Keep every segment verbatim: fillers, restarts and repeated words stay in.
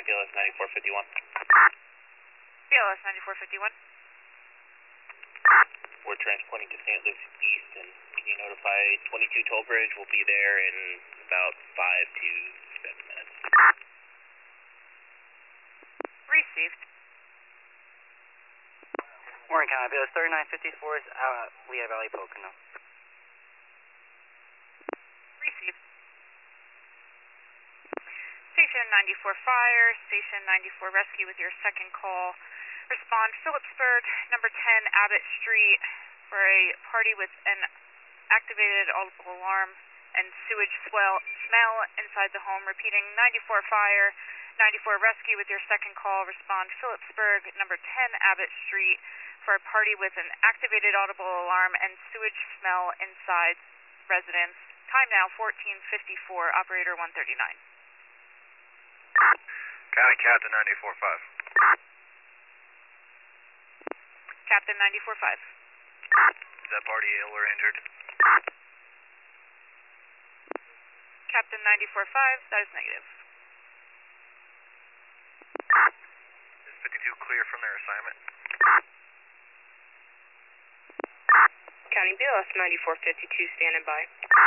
B L S ninety-four fifty-one. B L S ninety-four fifty-one. We're transporting to Saint Lucie East, and can you notify twenty-two Toll Bridge will be there in about five to seven minutes. Received. Warren County, B L S thirty-nine fifty-four is out at Lehigh Valley Pocono. Received. Station ninety-four Fire, Station ninety-four Rescue with your second call. Respond Phillipsburg, number ten Abbott Street, for a party with an activated audible alarm and sewage swell, smell inside the home. Repeating, ninety-four Fire, ninety-four Rescue with your second call. Respond Phillipsburg, number ten Abbott Street, for a party with an activated audible alarm and sewage smell inside residence. Time now fourteen fifty-four, operator one thirty-nine. County Captain ninety-four five. Captain ninety-four five. Is that party ill or injured? Captain ninety-four five, that is negative. Is fifty-two clear from their assignment? County B L S ninety-four fifty-two, standing by.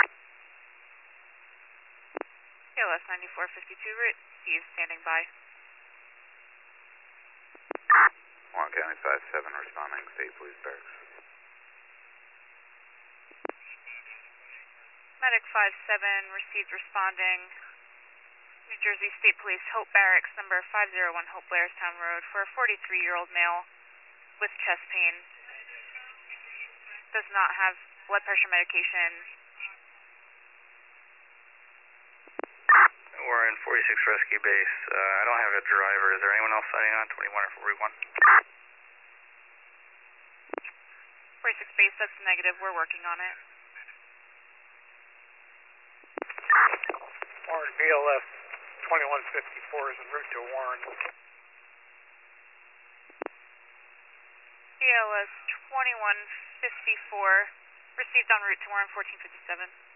B L S ninety-four fifty-two, received, standing by. Warren County five seven responding, State Police Barracks. Medic five seven, received, responding. New Jersey State Police, Hope Barracks, number five oh one Hope Blairstown Road, for a forty-three-year-old male with chest pain. Does not have blood pressure medication. We're in forty-six Rescue Base. Uh, I don't have a driver. Is there anyone else signing on? twenty-one or forty-one? forty-six base, that's negative. We're working on it. Warren B L S twenty-one fifty-four is en route to Warren. B L S twenty-one fifty-four, received en route to Warren fourteen fifty-seven.